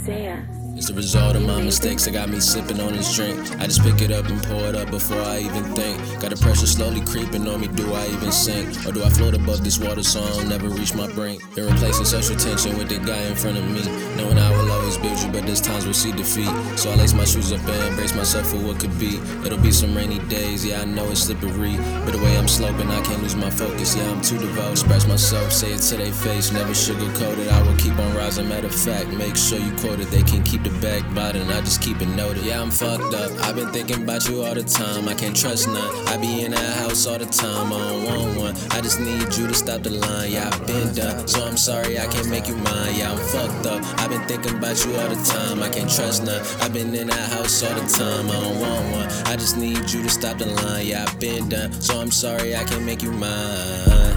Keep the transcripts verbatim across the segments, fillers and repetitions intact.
Isaiah. It's the result of my mistakes that got me sipping on this drink. I just pick it up and pour it up before I even think. Got the pressure slowly creeping on me, do I even sink? Or do I float above this water so I don't never reach my brink? Been replacing social tension with the guy in front of me, knowing I will always build you, but there's times we'll see defeat. So I lace my shoes up and brace myself for what could be. It'll be some rainy days, yeah I know it's slippery, but the way I'm sloping I can't lose my focus. Yeah I'm too devout, express myself, say it to their face, never sugarcoat it. I will keep on rising, matter of fact, make sure you quote it. They can keep the backbite and I just keep it noted. Yeah I'm fucked up, I've been thinking about you all the time. I can't trust none, I be in that house all the time. I don't want one, I just need you to stop the line. Yeah I've been done, so I'm sorry I can't make you mine. Yeah I'm fucked up, I've been thinking about you all the time. I can't trust none, I've been in that house all the time. I don't want one, I just need you to stop the line. Yeah I've been done, so I'm sorry I can't make you mine.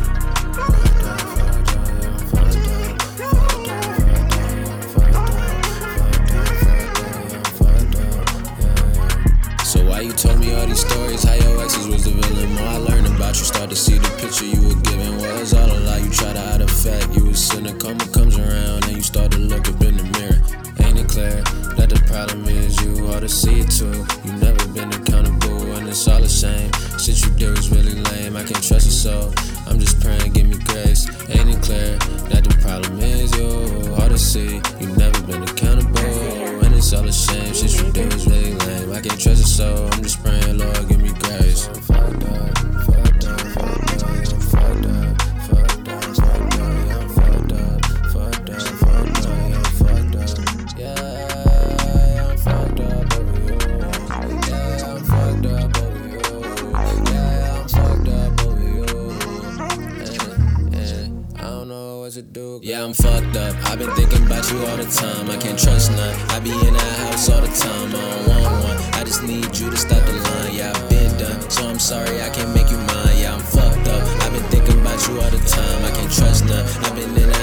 Why you told me all these stories, how your exes was the villain? More I learned about you, start to see the picture you were giving. Was all a lie, you try to hide the fact. You was cynical, karma comes around and you start to look up in the mirror. Ain't it clear that the problem is you ought to see it too? You never been accountable and it's all the same. Shit you did was really lame, I can't trust your soul. I'm just praying, give me grace. Ain't it clear that the problem is you ought to see? You never been accountable and it's all the same. Shit you did was really lame, I can't trust your soul. I'm just praying, Lord, give me grace. I'm fucked up, fucked up, fucked up, I'm fucked up, fucked up, fucked up, I'm fucked up, fucked up, fucked up, I'm fucked up. Yeah, I'm fucked up over you. Yeah, I'm fucked up over you. Yeah, I'm fucked up over you. Yeah, yeah, I don't know what to do. Yeah, I'm fucked up, I've been thinking about you all the time. I can't trust none, I be in that house all the time. I don't want one, I just need you to stop the line. Yeah, I've been done, so I'm sorry I can't make you mine. Yeah, I'm fucked up, I've been thinking about you all the time. I can't trust none, I've been in that